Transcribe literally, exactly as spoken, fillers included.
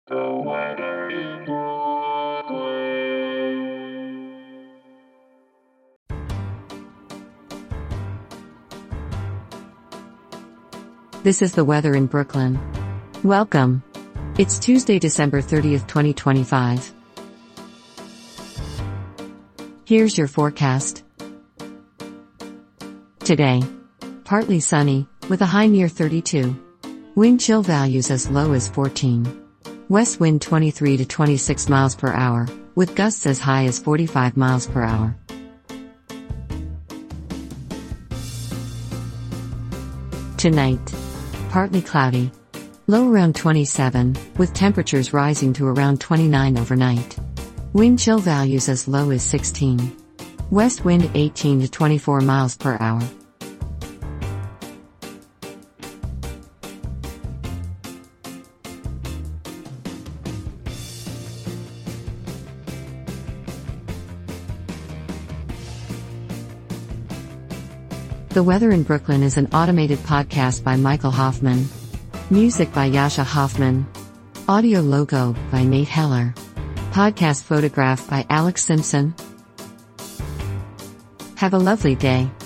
The weather in Brooklyn. This is the weather in Brooklyn. Welcome. It's Tuesday, December thirtieth, twenty twenty-five. Here's your forecast. Today, partly sunny, with a high near thirty-two. Wind chill values as low as fourteen. West wind twenty-three to twenty-six miles per hour, with gusts as high as forty-five miles per hour. Tonight, partly cloudy. Low around twenty-seven, with temperatures rising to around twenty-nine overnight. Wind chill values as low as sixteen. West wind eighteen to twenty-four miles per hour. The Weather in Brooklyn is an automated podcast by Michael Hoffman. Music by Yasha Hoffman. Audio logo by Nate Heller. Podcast photograph by Alex Simpson. Have a lovely day.